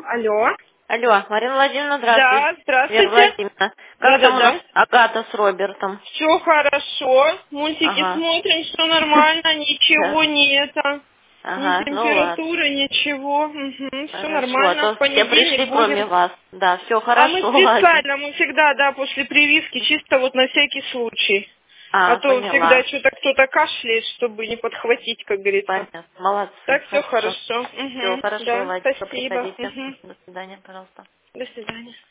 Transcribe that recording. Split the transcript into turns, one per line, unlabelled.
Алло.
Алло, Марина Владимировна, здравствуйте.
Да,
Вера
здравствуйте.
Владимировна. Как там у нас
Да.
Агата с Робертом?
Все хорошо. Мультики
Ага.
смотрим, все нормально,
Да.
ничего нет. Ни
Ага, ну ладно.
температуры, ничего. Все
Хорошо, а
нормально. В
то все пришли
понедельник
кроме
будем.
вас. Да, все
А мы
хорошо, ладно.
специально, мы всегда, да, после прививки, чисто вот на всякий случай. А то всегда
Поняла.
что-то кто-то кашляет, чтобы не подхватить, как говорится.
Понятно. Молодцы.
Так, все
Хорошо.
хорошо.
Все хорошо,
Да,
Владимир.
спасибо.
Приходите. До свидания, пожалуйста.
До свидания.